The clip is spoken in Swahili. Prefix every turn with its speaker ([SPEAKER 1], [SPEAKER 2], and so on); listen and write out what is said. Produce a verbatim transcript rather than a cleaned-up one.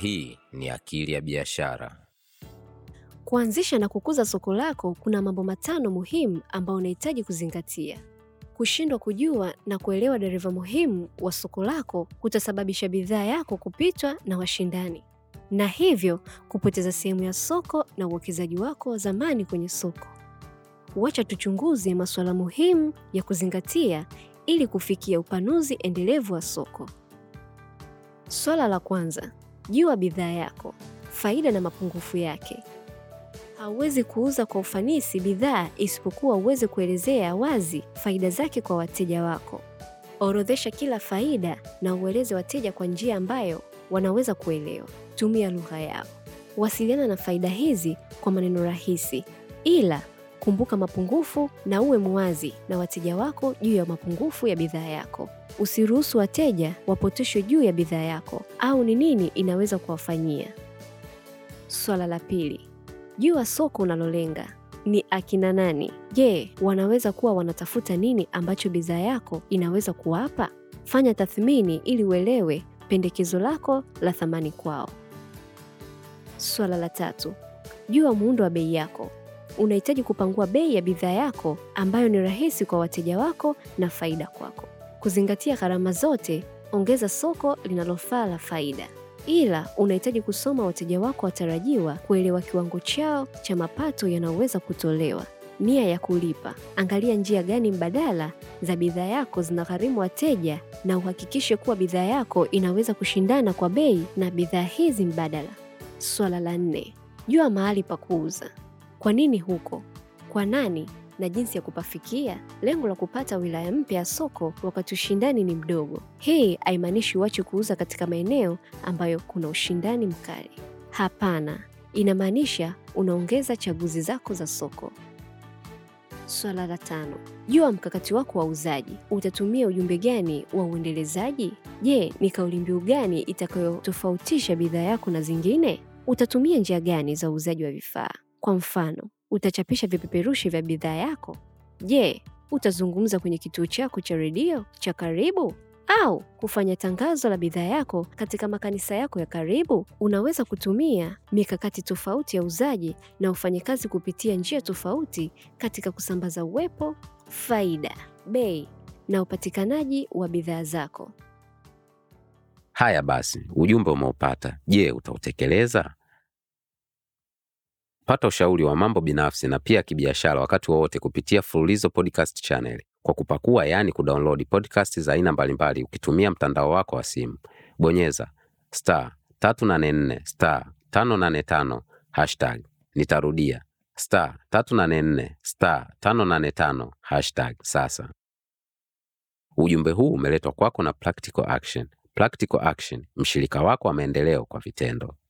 [SPEAKER 1] Hii ni Akili ya Biashara.
[SPEAKER 2] Kuanzisha na kukuza soko lako kuna mambo matano muhimu ambayo unahitaji kuzingatia. Kushindwa kujua na kuelewa dereva muhimu wa soko lako kutasababisha bidhaa yako kupitwa na washindani, na hivyo kupoteza sehemu ya soko na uwekezaji wako wa zamani kwenye soko. Wacha tuchunguze masuala muhimu ya kuzingatia ili kufikia upanuzi endelevu wa soko. Swala la kwanza, jua bidhaa yako, faida na mapungufu yake. Hauwezi kuuza kwa ufanisi bidhaa isipokuwa uweze kuelezea wazi faida zake kwa wateja wako. Orodhesha kila faida na ueleze wateja kwa njia ambayo wanaweza kuelewa. Tumia lugha yao. Wasiliana na faida hizi kwa maneno rahisi, ila kumbuka mapungufu na uwe muwazi na wateja wako juu ya mapungufu ya bidhaa yako. Usiruhusu wateja wapoteshwe juu ya bidhaa yako au ni nini inaweza kuwafanyia. Swala la pili, jua soko unalolenga. Ni akina nani? Je, wanaweza kuwa wanatafuta nini ambacho bidhaa yako inaweza kuwapa? Fanya tathmini ili uelewe pendekezo lako la thamani kwao. Swala la tatu, jua muundo wa bei yako. Unahitaji kupangua bei ya bidhaa yako ambayo ni rahisi kwa wateja wako na faida kwako. Kuzingatia gharama zote, ongeza soko linalofaa la faida. Ila unahitaji kusoma wateja wako watarajiwa, kuelewa kiwango chao cha mapato yanayoweza kutolewa, nia ya kulipa. Angalia njia gani mbadala za bidhaa yako zinagharimu wateja na uhakikishe kuwa bidhaa yako inaweza kushindana kwa bei na bidhaa hizi mbadala. Swala la nne, jua mahali pa kuuza. Kwa nini huko? Kwa nani? Na jinsi ya kupafikia. Lengo la kupata wilaya mpya ya soko wakati ushindani ni mdogo. Hii haimaanishi uache kuuza katika maeneo ambayo kuna ushindani mkali. Hapana, inamaanisha unaongeza chaguzi zako za soko. Swala la tano, jua mkakati wako wa uuzaji. Utatumia ujumbe gani wa uendelezaji? Je, ni kauli mbiu gani itakayotofautisha bidhaa yako na zingine? Utatumia njia gani za uuzaji wa vifaa? Kwa mfano, utachapisha vipeperushi vya bidhaa yako? Je, utazungumza kwenye kituo chako cha redio cha karibu au kufanya tangazo la bidhaa yako katika makanisa yako ya karibu? Unaweza kutumia mikakati tofauti ya uuzaji na ufanye kazi kupitia njia tofauti katika kusambaza uwepo, faida, bei na upatikanaji wa bidhaa zako.
[SPEAKER 1] Haya basi, ujumbe umeupata. Je, utautekeleza? Pata ushauri wa mambo binafsi na pia kibiashara wakati wowote kupitia Fululizo Podcast Channel kwa kupakua, yani kudownload podcast za aina mbalimbali ukitumia mtandao wako wa simu. Bonyeza star tatu nane nne star tano nane tano hashtag. Nitarudia star tatu nane nne star tano nane tano hashtag sasa. Ujumbe huu umeletwa kwako na Practical Action. Practical Action, mshirika wako wa maendeleo kwa vitendo.